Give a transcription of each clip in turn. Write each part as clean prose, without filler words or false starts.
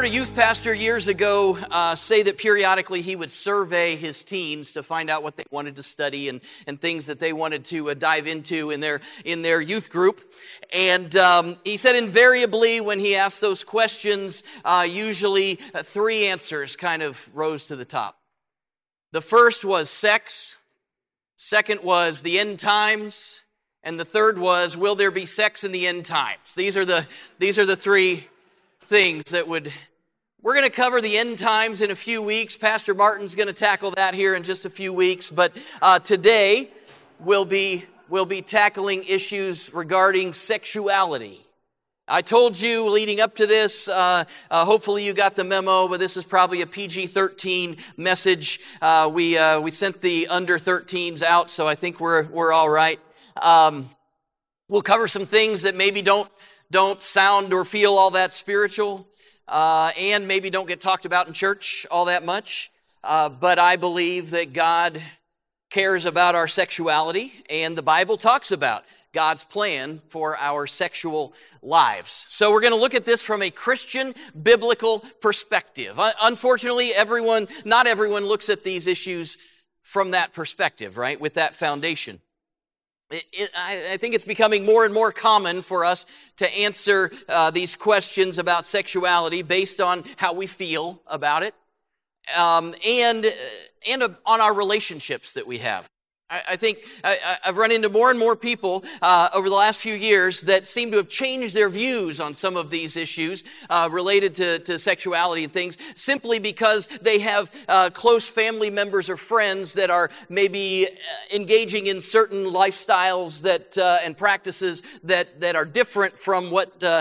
a youth pastor years ago say that periodically he would survey his teens to find out what they wanted to study and things that they wanted to dive into in their youth group. And he said invariably when he asked those questions, usually three answers kind of rose to the top. The first was sex, second was the end times, and the third was, will there be sex in the end times? These are the three things that we're going to cover the end times in a few weeks. Pastor Martin's going to tackle that here in just a few weeks. But today we'll be tackling issues regarding sexuality. I told you leading up to this, hopefully you got the memo, but this is probably a PG-13 message. We sent the under 13s out, so I think we're all right. We'll cover some things that maybe don't sound or feel all that spiritual, and maybe don't get talked about in church all that much. But I believe that God cares about our sexuality, and the Bible talks about God's plan for our sexual lives. So we're going to look at this from a Christian biblical perspective. Unfortunately, not everyone looks at these issues from that perspective, right? With that foundation. I think it's becoming more and more common for us to answer these questions about sexuality based on how we feel about it, and on our relationships that we have. I think I've run into more and more people over the last few years that seem to have changed their views on some of these issues related to sexuality and things, simply because they have close family members or friends that are maybe engaging in certain lifestyles and practices that are different from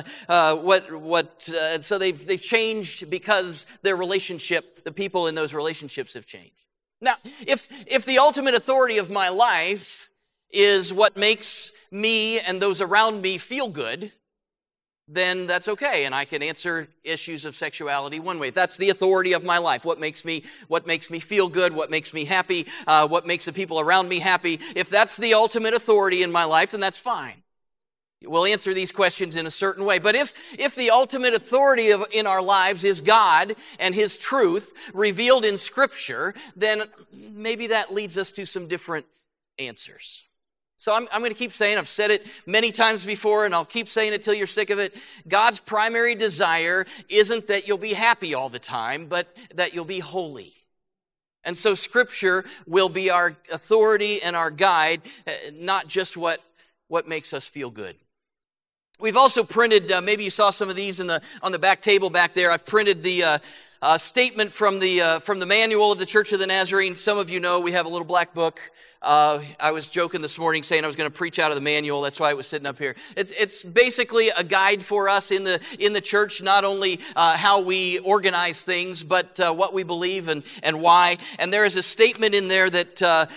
so they've changed because the people in those relationships have changed. Now, if the ultimate authority of my life is what makes me and those around me feel good, then that's okay, and I can answer issues of sexuality one way. If that's the authority of my life, what makes me feel good, what makes me happy, what makes the people around me happy, if that's the ultimate authority in my life, then that's fine. We'll answer these questions in a certain way. But if the ultimate authority in our lives is God and His truth revealed in Scripture, then maybe that leads us to some different answers. So I'm going to keep saying, I've said it many times before, and I'll keep saying it till you're sick of it. God's primary desire isn't that you'll be happy all the time, but that you'll be holy. And so Scripture will be our authority and our guide, not just what makes us feel good. We've also printed, maybe you saw some of these on the back table back there. I've printed the statement from the manual of the Church of the Nazarene. Some of you know we have a little black book. I was joking this morning saying I was going to preach out of the manual. That's why it was sitting up here. It's basically a guide for us in the church, not only how we organize things, but what we believe and why. And there is a statement in there that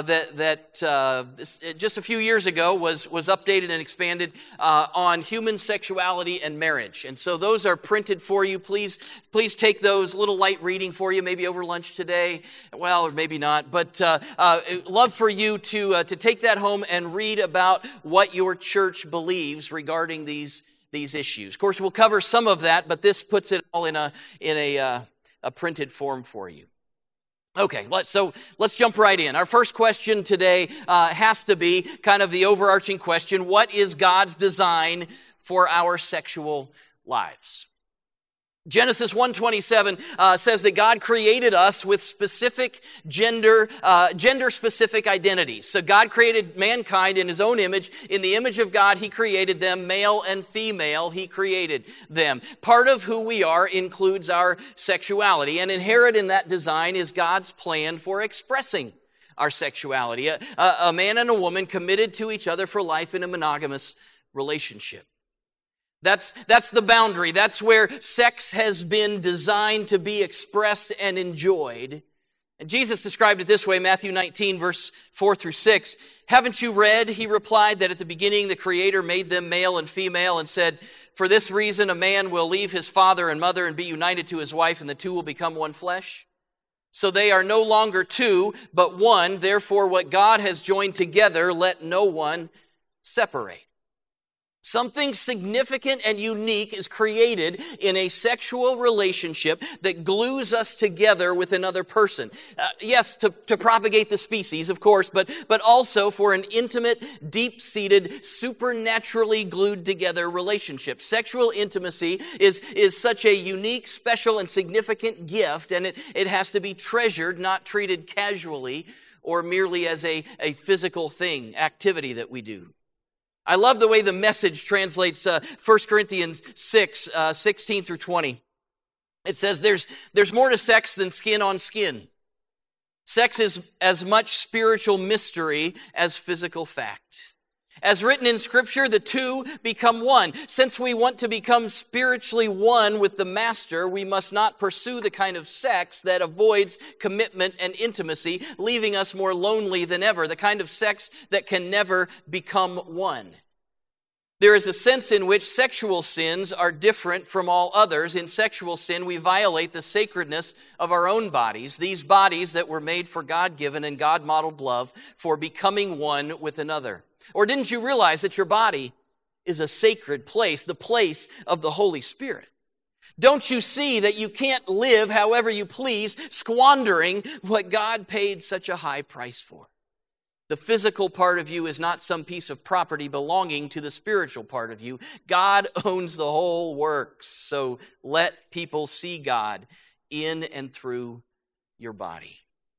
just a few years ago was updated and expanded on human sexuality and marriage. And so those are printed for you. Please take those. A little light reading for you, maybe over lunch today. Well, or maybe not. But love for you to take that home and read about what your church believes regarding these issues. Of course, we'll cover some of that, but this puts it all in a printed form for you. Okay, let's jump right in. Our first question today has to be kind of the overarching question: what is God's design for our sexual lives? Genesis 1:27 says that God created us with specific gender-specific identities. So God created mankind in His own image. In the image of God, He created them, male and female. He created them. Part of who we are includes our sexuality, and inherent in that design is God's plan for expressing our sexuality. A man and a woman committed to each other for life in a monogamous relationship. That's the boundary. That's where sex has been designed to be expressed and enjoyed. And Jesus described it this way, Matthew 19, verse 4 through 6. Haven't you read, He replied, that at the beginning the Creator made them male and female and said, for this reason a man will leave his father and mother and be united to his wife, and the two will become one flesh? So they are no longer two, but one. Therefore what God has joined together, let no one separate. Something significant and unique is created in a sexual relationship that glues us together with another person. Yes, to propagate the species, of course, but also for an intimate, deep-seated, supernaturally glued together relationship. Sexual intimacy is such a unique, special, and significant gift, and it has to be treasured, not treated casually or merely as a physical thing, activity that we do. I love the way the Message translates 1 Corinthians 6, 16 through 20. It says, there's more to sex than skin on skin. Sex is as much spiritual mystery as physical fact. As written in Scripture, the two become one. Since we want to become spiritually one with the Master, we must not pursue the kind of sex that avoids commitment and intimacy, leaving us more lonely than ever, the kind of sex that can never become one. There is a sense in which sexual sins are different from all others. In sexual sin, we violate the sacredness of our own bodies, these bodies that were made for God-given and God-modeled love for becoming one with another. Or didn't you realize that your body is a sacred place, the place of the Holy Spirit? Don't you see that you can't live however you please, squandering what God paid such a high price for? The physical part of you is not some piece of property belonging to the spiritual part of you. God owns the whole works, so let people see God in and through your body.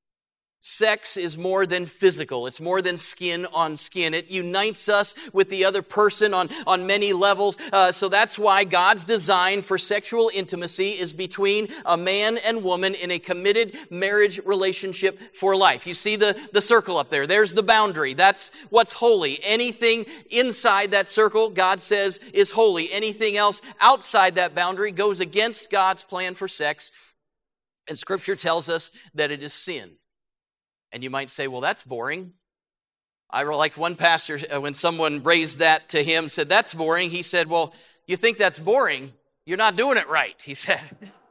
Sex is more than physical. It's more than skin on skin. It unites us with the other person on many levels. So that's why God's design for sexual intimacy is between a man and woman in a committed marriage relationship for life. You see the circle up there. There's the boundary. That's what's holy. Anything inside that circle, God says, is holy. Anything else outside that boundary goes against God's plan for sex. And Scripture tells us that it is sin. And you might say, well, that's boring. I liked one pastor, when someone raised that to him, said, that's boring. He said, well, you think that's boring? You're not doing it right, he said.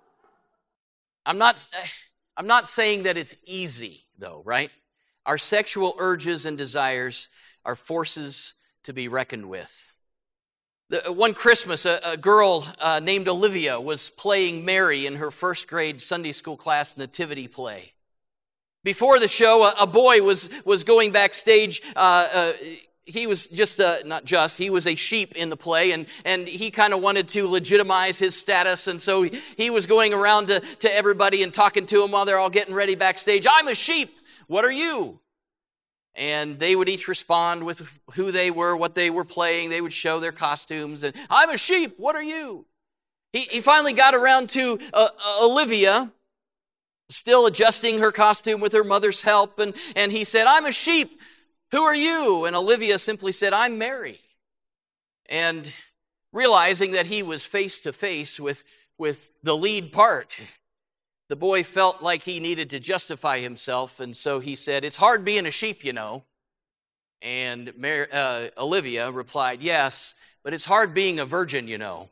I'm not saying that it's easy, though, right? Our sexual urges and desires are forces to be reckoned with. One Christmas, a girl named Olivia was playing Mary in her first grade Sunday school class nativity play. Before the show, a boy was going backstage. He was he was a sheep in the play, and he kind of wanted to legitimize his status, and so he was going around to everybody and talking to them while they're all getting ready backstage. I'm a sheep. What are you? And they would each respond with who they were, what they were playing. They would show their costumes, and I'm a sheep. What are you? He finally got around to Olivia, still adjusting her costume with her mother's help. And he said, I'm a sheep. Who are you? And Olivia simply said, I'm Mary. And realizing that he was face to face with the lead part, the boy felt like he needed to justify himself. And so he said, it's hard being a sheep, you know. And Olivia replied, yes, but it's hard being a virgin, you know.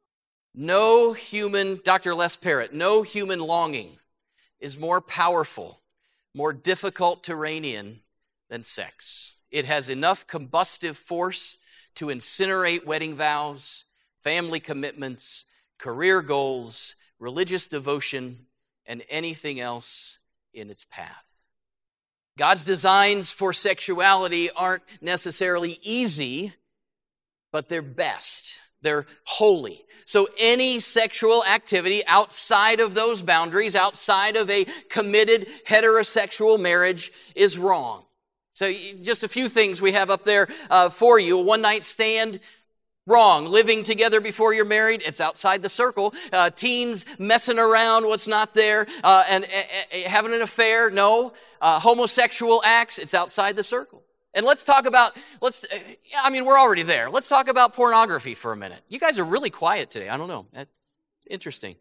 Dr. Les Parrott, no human longing is more powerful, more difficult to rein in than sex. It has enough combustive force to incinerate wedding vows, family commitments, career goals, religious devotion, and anything else in its path. God's designs for sexuality aren't necessarily easy, but they're best. They're holy. So any sexual activity outside of those boundaries, outside of a committed heterosexual marriage, is wrong. So just a few things we have up there for you. A one-night stand, wrong. Living together before you're married, it's outside the circle. Teens messing around, what's not there, and having an affair, no. Homosexual acts, it's outside the circle. And let's talk about, we're already there. Let's talk about pornography for a minute. You guys are really quiet today. I don't know. That's interesting.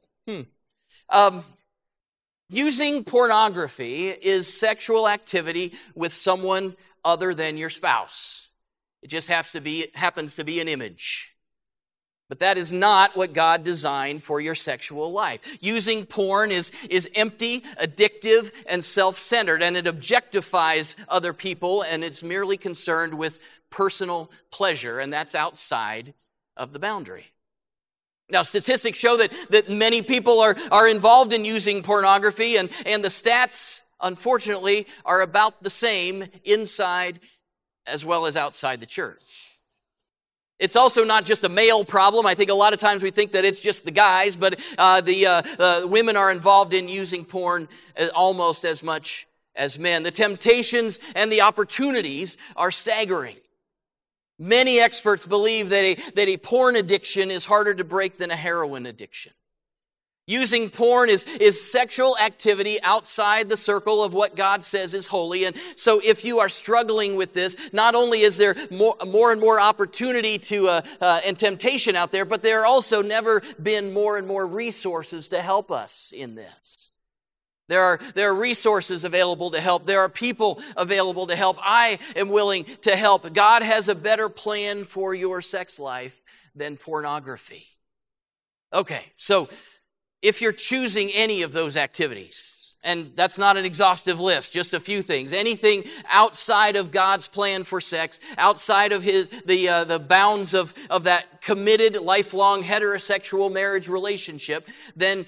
Using pornography is sexual activity with someone other than your spouse. It just happens to be an image. But that is not what God designed for your sexual life. Using porn is empty, addictive, and self-centered, and it objectifies other people, and it's merely concerned with personal pleasure, and that's outside of the boundary. Now, statistics show that many people are involved in using pornography, and the stats, unfortunately, are about the same inside as well as outside the church. It's also not just a male problem. I think a lot of times we think that it's just the guys, but the women are involved in using porn almost as much as men. The temptations and the opportunities are staggering. Many experts believe that a porn addiction is harder to break than a heroin addiction. Using porn is sexual activity outside the circle of what God says is holy. And so if you are struggling with this, not only is there more and more opportunity and temptation out there, but there are also never been more and more resources to help us in this. There are resources available to help. There are people available to help. I am willing to help. God has a better plan for your sex life than pornography. Okay, so if you're choosing any of those activities, and that's not an exhaustive list, just a few things, anything outside of God's plan for sex, outside of the bounds of that committed, lifelong heterosexual marriage relationship, then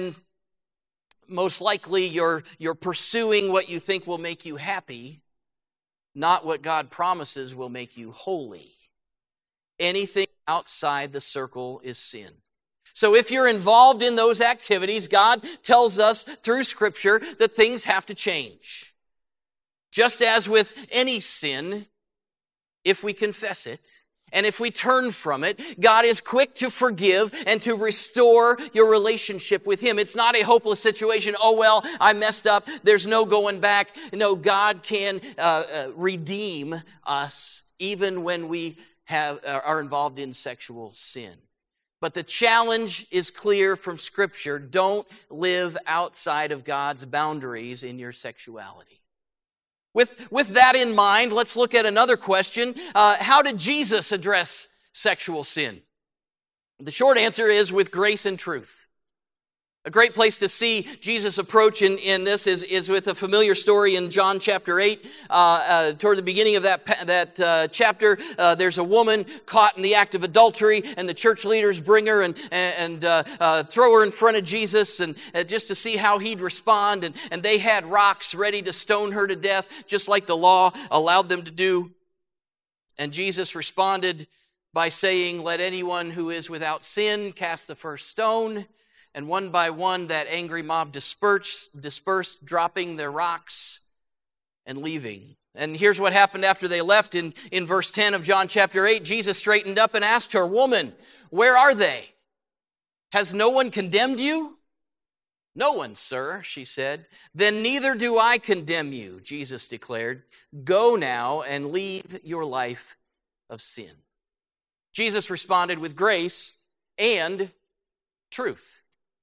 most likely you're pursuing what you think will make you happy, not what God promises will make you holy. Anything outside the circle is sin. So if you're involved in those activities, God tells us through Scripture that things have to change. Just as with any sin, if we confess it, and if we turn from it, God is quick to forgive and to restore your relationship with Him. It's not a hopeless situation. Oh, well, I messed up. There's no going back. No, God can redeem us even when we are involved in sexual sin. But the challenge is clear from Scripture. Don't live outside of God's boundaries in your sexuality. With that in mind, let's look at another question. How did Jesus address sexual sin? The short answer is with grace and truth. A great place to see Jesus' approach in this is with a familiar story in John chapter 8. Toward the beginning of that chapter, there's a woman caught in the act of adultery, and the church leaders bring her and throw her in front of Jesus, and just to see how he'd respond. And they had rocks ready to stone her to death, just like the law allowed them to do. And Jesus responded by saying, "Let anyone who is without sin cast the first stone." And one by one, that angry mob dispersed, dropping their rocks and leaving. And here's what happened after they left. In verse 10 of John chapter 8, Jesus straightened up and asked her, "Woman, where are they? Has no one condemned you?" "No one, sir," she said. "Then neither do I condemn you," Jesus declared. "Go now and leave your life of sin." Jesus responded with grace and truth.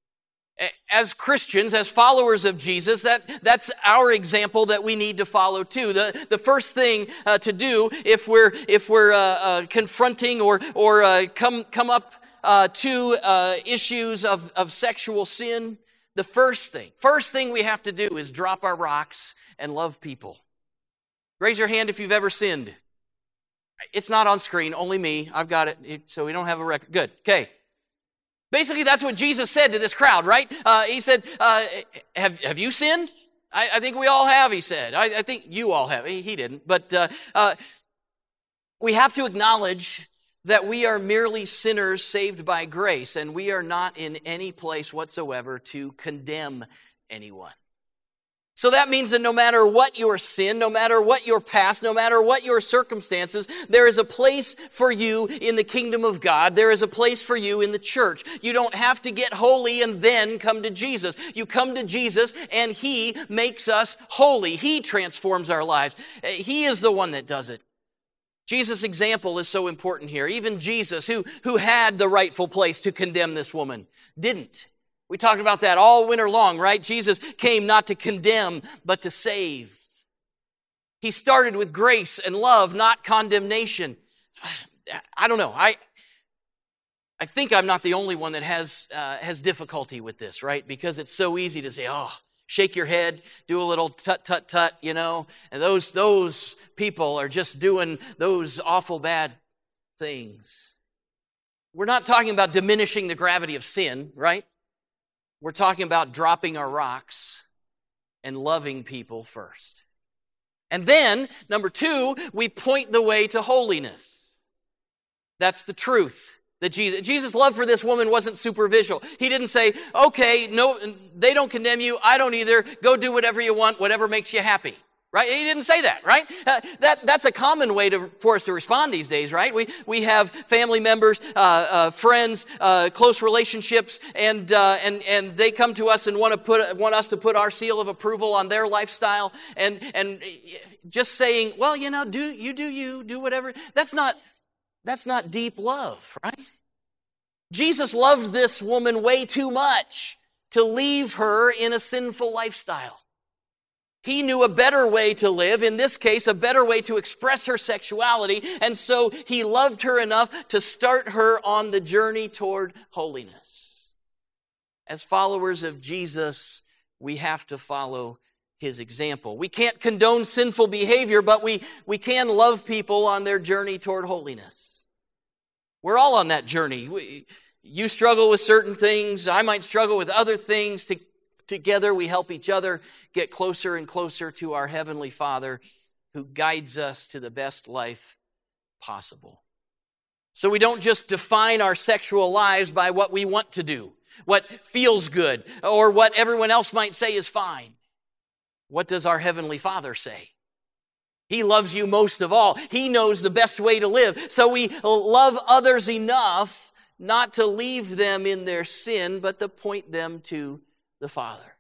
As Christians, as followers of Jesus, that's our example that we need to follow too. The first thing to do if we're confronting or come up to issues of sexual sin, the first thing we have to do is drop our rocks and love people. Raise your hand if you've ever sinned. It's not on screen, only me. I've got it, so we don't have a record. Good. Okay. Basically, that's what Jesus said to this crowd, right? He said, have you sinned? I think we all have, he said. I think you all have. He didn't. But we have to acknowledge that we are merely sinners saved by grace, and we are not in any place whatsoever to condemn anyone. So that means that no matter what your sin, no matter what your past, no matter what your circumstances, there is a place for you in the kingdom of God. There is a place for you in the church. You don't have to get holy and then come to Jesus. You come to Jesus and He makes us holy. He transforms our lives. He is the one that does it. Jesus' example is so important here. Even Jesus, who had the rightful place to condemn this woman, didn't. We talked about that all winter long, right? Jesus came not to condemn, but to save. He started with grace and love, not condemnation. I don't know. I think I'm not the only one that has difficulty with this, right? Because it's so easy to say, oh, shake your head, do a little tut, tut, tut, and those people are just doing those awful bad things. We're not talking about diminishing the gravity of sin, right? We're talking about dropping our rocks and loving people first. And then, number 2, we point the way to holiness. That's the truth. That Jesus' love for this woman wasn't superficial. He didn't say, okay, no, they don't condemn you, I don't either, go do whatever you want, whatever makes you happy. Right? He didn't say that, right? That's a common way for us to respond these days, right? We have family members, friends, close relationships, and they come to us and want us to put our seal of approval on their lifestyle, and just saying, well, do whatever. That's not deep love, right? Jesus loved this woman way too much to leave her in a sinful lifestyle. He knew a better way to live, in this case, a better way to express her sexuality, and so he loved her enough to start her on the journey toward holiness. As followers of Jesus, we have to follow his example. We can't condone sinful behavior, but we can love people on their journey toward holiness. We're all on that journey. You struggle with certain things, I might struggle with other things. Together we help each other get closer and closer to our Heavenly Father who guides us to the best life possible. So we don't just define our sexual lives by what we want to do, what feels good, or what everyone else might say is fine. What does our Heavenly Father say? He loves you most of all. He knows the best way to live. So we love others enough not to leave them in their sin, but to point them to the Father.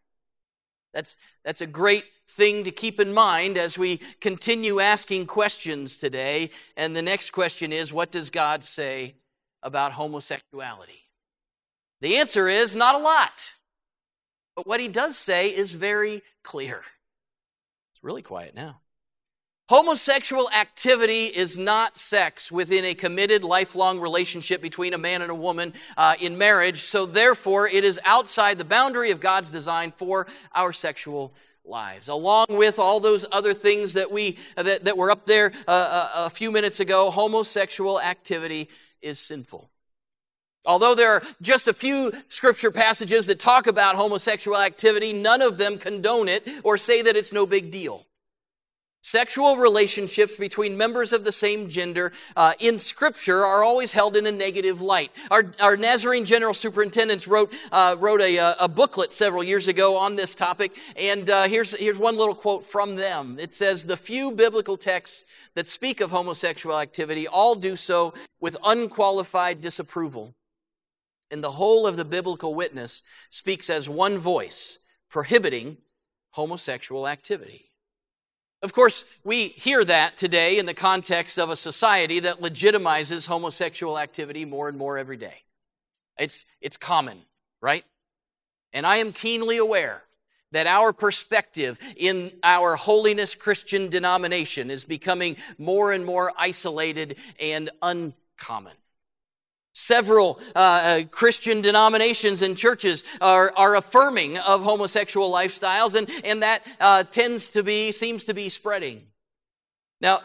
That's a great thing to keep in mind as we continue asking questions today. And the next question is, what does God say about homosexuality? The answer is not a lot. But what he does say is very clear. It's really quiet now. Homosexual activity is not sex within a committed lifelong relationship between a man and a woman in marriage, so therefore it is outside the boundary of God's design for our sexual lives. Along with all those other things that were up there a few minutes ago, homosexual activity is sinful. Although there are just a few scripture passages that talk about homosexual activity, none of them condone it or say that it's no big deal. Sexual relationships between members of the same gender in Scripture are always held in a negative light. Our Nazarene General Superintendents wrote a booklet several years ago on this topic, and here's one little quote from them. It says, "The few biblical texts that speak of homosexual activity all do so with unqualified disapproval. And the whole of the biblical witness speaks as one voice, prohibiting homosexual activity." Of course, we hear that today in the context of a society that legitimizes homosexual activity more and more every day. It's common, right? And I am keenly aware that our perspective in our holiness Christian denomination is becoming more and more isolated and uncommon. Several Christian denominations and churches are affirming of homosexual lifestyles, and that seems to be spreading. Now,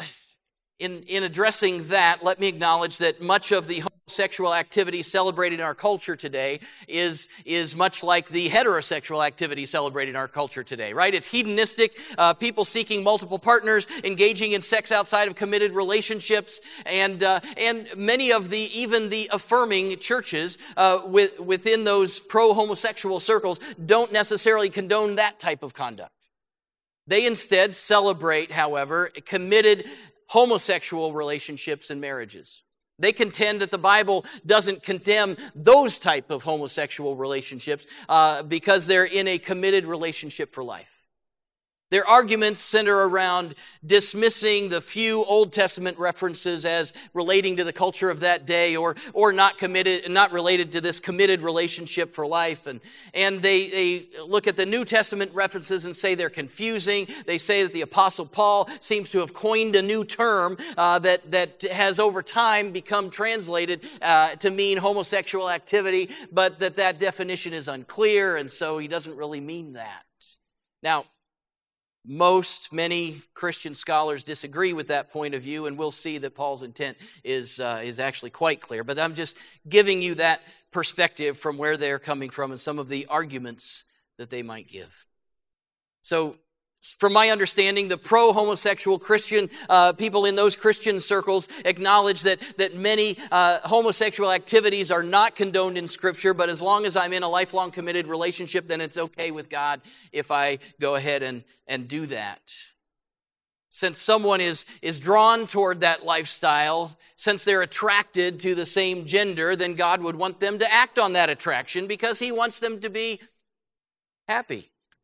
in addressing that, let me acknowledge that much of the homosexual activity celebrated in our culture today is much like the heterosexual activity celebrated in our culture today, right? It's hedonistic, people seeking multiple partners, engaging in sex outside of committed relationships, and many of even the affirming churches within those pro-homosexual circles don't necessarily condone that type of conduct. They instead celebrate, however, committed homosexual relationships and marriages. They contend that the Bible doesn't condemn those type of homosexual relationships because they're in a committed relationship for life. Their arguments center around dismissing the few Old Testament references as relating to the culture of that day or not related to this committed relationship for life. And they look at the New Testament references and say they're confusing. They say that the Apostle Paul seems to have coined a new term that has over time become translated to mean homosexual activity, but that definition is unclear, and so he doesn't really mean that. Now, many Christian scholars disagree with that point of view, and we'll see that Paul's intent is actually quite clear. But I'm just giving you that perspective from where they're coming from and some of the arguments that they might give. So, from my understanding, the pro-homosexual Christian people in those Christian circles acknowledge that many homosexual activities are not condoned in Scripture, but as long as I'm in a lifelong committed relationship, then it's okay with God if I go ahead and do that. Since someone is drawn toward that lifestyle, since they're attracted to the same gender, then God would want them to act on that attraction because He wants them to be happy.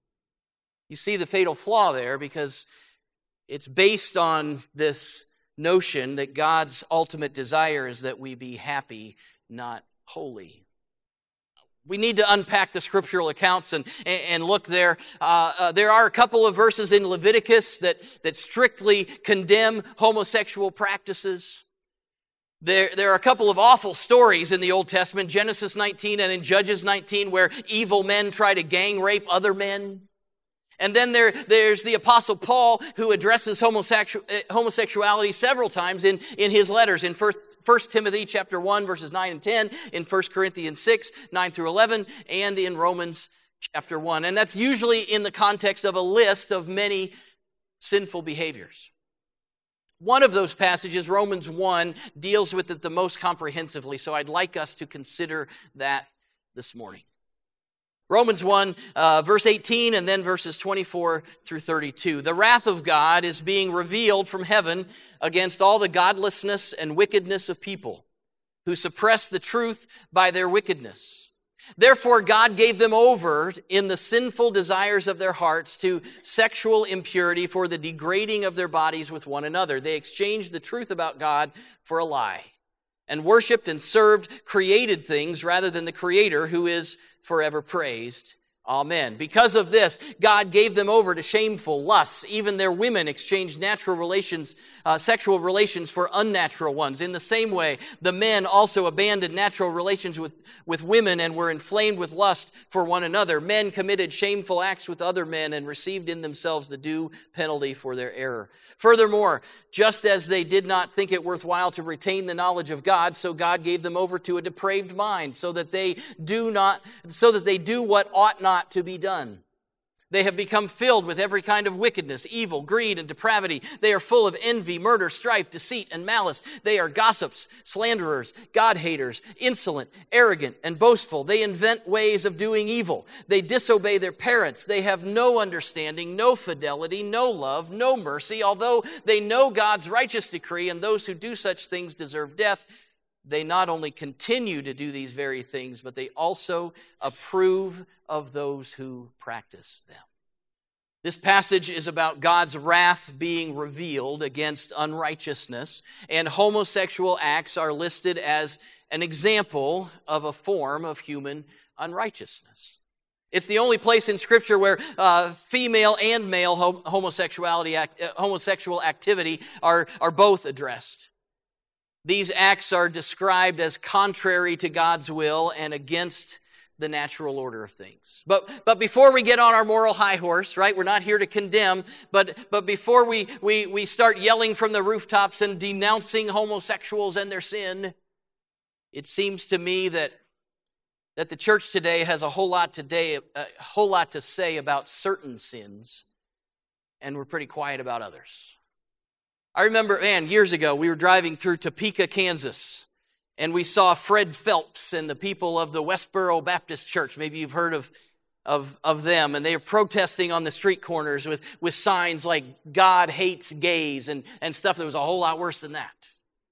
You see the fatal flaw there because it's based on this notion that God's ultimate desire is that we be happy, not holy. We need to unpack the scriptural accounts and look there. There are a couple of verses in Leviticus that strictly condemn homosexual practices. There are a couple of awful stories in the Old Testament, Genesis 19 and in Judges 19, where evil men try to gang rape other men. And then there's the Apostle Paul, who addresses homosexuality several times in his letters, in 1 Timothy chapter 1, verses 9 and 10, in 1 Corinthians 6, 9 through 11, and in Romans chapter 1. And that's usually in the context of a list of many sinful behaviors. One of those passages, Romans 1, deals with it the most comprehensively, so I'd like us to consider that this morning. Romans 1, verse 18, and then verses 24 through 32. The wrath of God is being revealed from heaven against all the godlessness and wickedness of people who suppress the truth by their wickedness. Therefore, God gave them over in the sinful desires of their hearts to sexual impurity for the degrading of their bodies with one another. They exchanged the truth about God for a lie and worshiped and served created things rather than the Creator, who is forever praised. Amen. Because of this, God gave them over to shameful lusts. Even their women exchanged natural relations, sexual relations for unnatural ones. In the same way, the men also abandoned natural relations with women and were inflamed with lust for one another. Men committed shameful acts with other men and received in themselves the due penalty for their error. Furthermore, just as they did not think it worthwhile to retain the knowledge of God, so God gave them over to a depraved mind, so that they do what ought not to be done. They have become filled with every kind of wickedness, evil, greed, and depravity. They are full of envy, murder, strife, deceit, and malice. They are gossips, slanderers, God-haters, insolent, arrogant, and boastful. They invent ways of doing evil. They disobey their parents. They have no understanding, no fidelity, no love, no mercy. Although they know God's righteous decree and those who do such things deserve death, they not only continue to do these very things, but they also approve of those who practice them. This passage is about God's wrath being revealed against unrighteousness, and homosexual acts are listed as an example of a form of human unrighteousness. It's the only place in Scripture where female and male homosexual activity are both addressed. These acts are described as contrary to God's will and against the natural order of things. But before we get on our moral high horse, right, we're not here to condemn, but before we start yelling from the rooftops and denouncing homosexuals and their sin, it seems to me that the church today has a whole lot to say about certain sins, and we're pretty quiet about others. I remember, years ago, we were driving through Topeka, Kansas, and we saw Fred Phelps and the people of the Westboro Baptist Church. Maybe you've heard of them, and they were protesting on the street corners with signs like "God hates gays" and stuff that was a whole lot worse than that.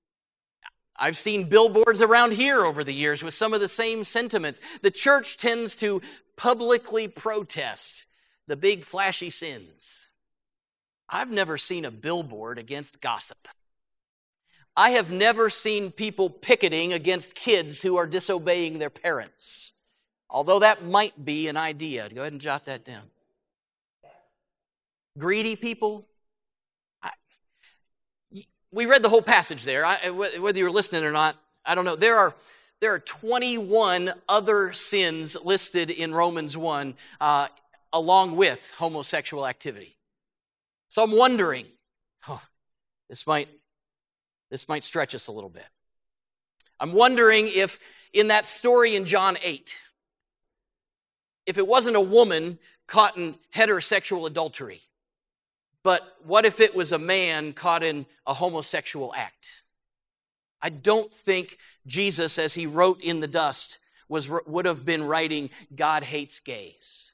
I've seen billboards around here over the years with some of the same sentiments. The church tends to publicly protest the big flashy sins. I've never seen a billboard against gossip. I have never seen people picketing against kids who are disobeying their parents. Although that might be an idea. Go ahead and jot that down. Greedy people. We read the whole passage there. Whether you're listening or not, I don't know. There are 21 other sins listed in Romans 1 along with homosexual activity. So I'm wondering, this might stretch us a little bit. I'm wondering if in that story in John 8, if it wasn't a woman caught in heterosexual adultery, but what if it was a man caught in a homosexual act? I don't think Jesus, as he wrote in the dust, would have been writing, God hates gays.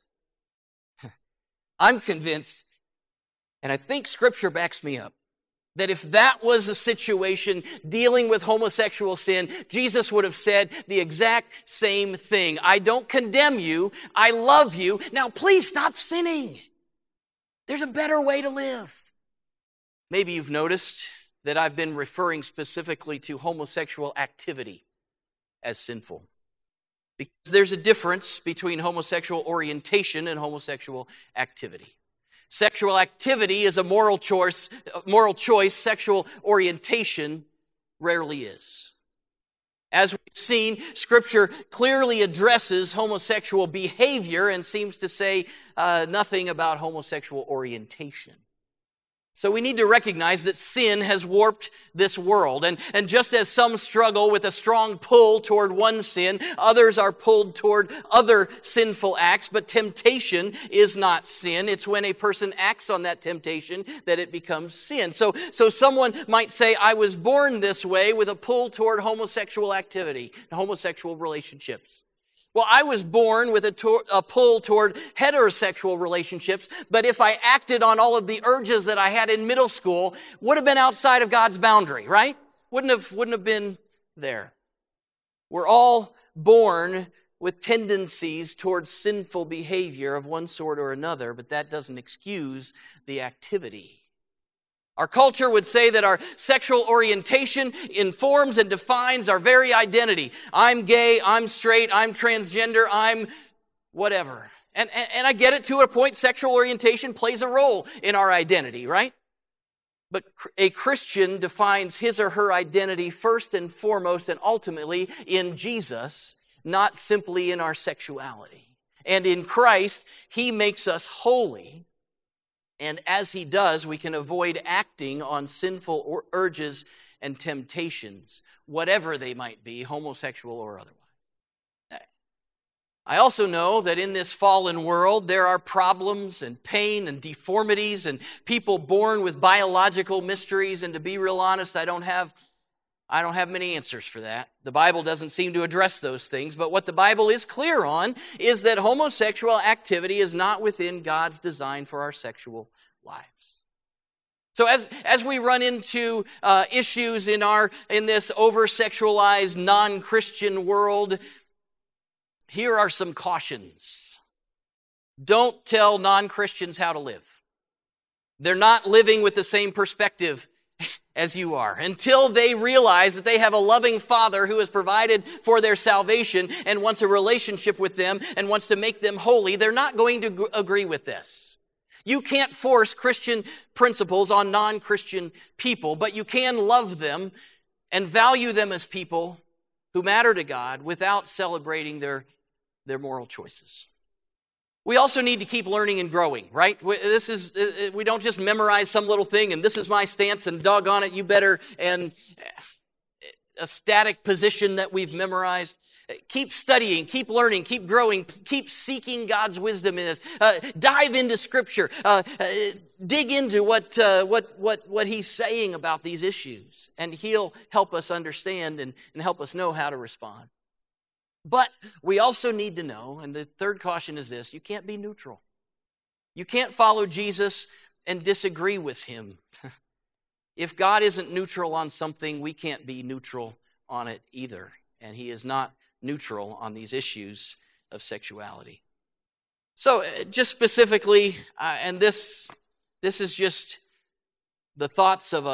I'm convinced, and I think Scripture backs me up, that if that was a situation dealing with homosexual sin, Jesus would have said the exact same thing. I don't condemn you. I love you. Now please stop sinning. There's a better way to live. Maybe you've noticed that I've been referring specifically to homosexual activity as sinful. Because there's a difference between homosexual orientation and homosexual activity. Sexual activity is a moral choice. Sexual orientation rarely is. As we've seen, Scripture clearly addresses homosexual behavior and seems to say nothing about homosexual orientation. So we need to recognize that sin has warped this world. And just as some struggle with a strong pull toward one sin, others are pulled toward other sinful acts. But temptation is not sin. It's when a person acts on that temptation that it becomes sin. So someone might say, I was born this way with a pull toward homosexual activity, homosexual relationships. Well, I was born with a pull toward heterosexual relationships, but if I acted on all of the urges that I had in middle school, would have been outside of God's boundary, right? Wouldn't have been there. We're all born with tendencies towards sinful behavior of one sort or another, but that doesn't excuse the activity. Our culture would say that our sexual orientation informs and defines our very identity. I'm gay, I'm straight, I'm transgender, I'm whatever. And I get it, to a point, sexual orientation plays a role in our identity, right? But a Christian defines his or her identity first and foremost and ultimately in Jesus, not simply in our sexuality. And in Christ, He makes us holy. And as He does, we can avoid acting on sinful urges and temptations, whatever they might be, homosexual or otherwise. I also know that in this fallen world, there are problems and pain and deformities and people born with biological mysteries. And to be real honest, I don't have many answers for that. The Bible doesn't seem to address those things, but what the Bible is clear on is that homosexual activity is not within God's design for our sexual lives. So as we run into issues in this over-sexualized, non-Christian world, here are some cautions. Don't tell non-Christians how to live. They're not living with the same perspective as you are. Until they realize that they have a loving Father who has provided for their salvation and wants a relationship with them and wants to make them holy, they're not going to agree with this. You can't force Christian principles on non-Christian people, but you can love them and value them as people who matter to God without celebrating their moral choices. We also need to keep learning and growing, right? We don't just memorize some little thing and this is my stance and doggone it, you better, and a static position that we've memorized. Keep studying, keep learning, keep growing, keep seeking God's wisdom in this. Dive into Scripture. Dig into what He's saying about these issues, and He'll help us understand and help us know how to respond. But we also need to know, and the third caution is this, you can't be neutral. You can't follow Jesus and disagree with Him. If God isn't neutral on something, we can't be neutral on it either. And He is not neutral on these issues of sexuality. So just specifically, and this This is just the thoughts of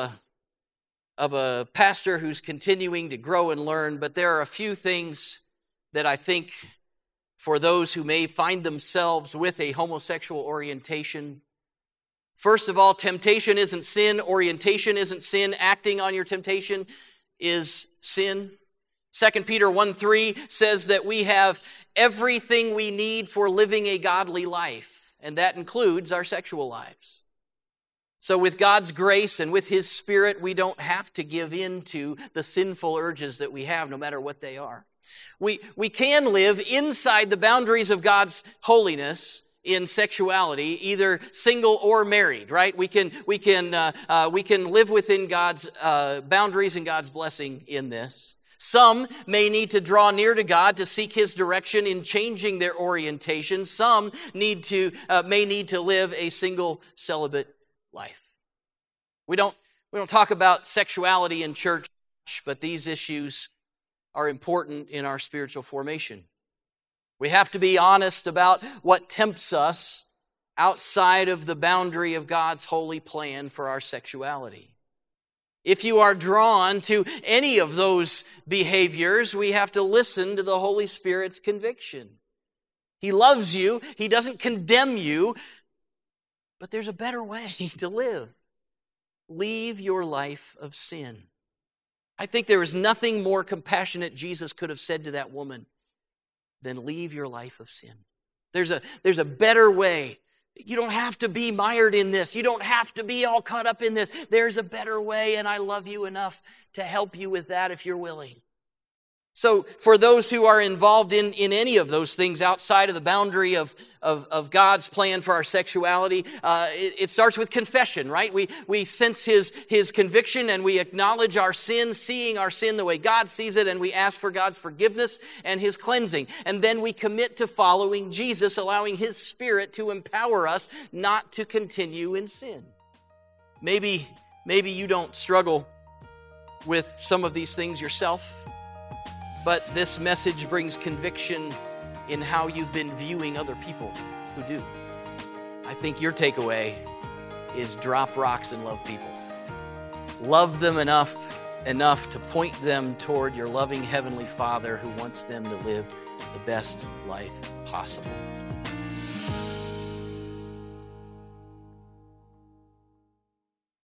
a pastor who's continuing to grow and learn, but there are a few things that I think for those who may find themselves with a homosexual orientation. First of all, temptation isn't sin, orientation isn't sin, acting on your temptation is sin. 2 Peter 1:3 says that we have everything we need for living a godly life, and that includes our sexual lives. So with God's grace and with His Spirit, we don't have to give in to the sinful urges that we have, no matter what they are. We can live inside the boundaries of God's holiness in sexuality, either single or married, right? We can live within God's boundaries and God's blessing in this. Some may need to draw near to God to seek His direction in changing their orientation. Some may need to live a single celibate life. We don't talk about sexuality in church, but these issues are important in our spiritual formation. We have to be honest about what tempts us outside of the boundary of God's holy plan for our sexuality. If you are drawn to any of those behaviors, we have to listen to the Holy Spirit's conviction. He loves you. He doesn't condemn you, but there's a better way to live. Leave your life of sin. I think there is nothing more compassionate Jesus could have said to that woman than leave your life of sin. There's a better way. You don't have to be mired in this. You don't have to be all caught up in this. There's a better way, and I love you enough to help you with that if you're willing. So for those who are involved in any of those things outside of the boundary of God's plan for our sexuality, it starts with confession, right? We sense His conviction and we acknowledge our sin, seeing our sin the way God sees it, and we ask for God's forgiveness and His cleansing. And then we commit to following Jesus, allowing His Spirit to empower us not to continue in sin. Maybe you don't struggle with some of these things yourself, but this message brings conviction in how you've been viewing other people who do. I think your takeaway is drop rocks and love people. Love them enough to point them toward your loving Heavenly Father who wants them to live the best life possible.